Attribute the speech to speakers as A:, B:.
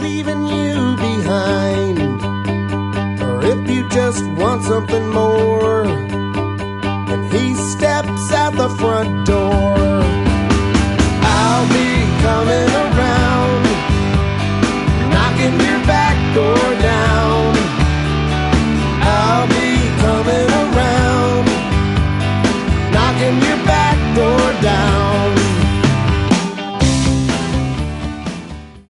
A: leaving you behind, or if you just want something more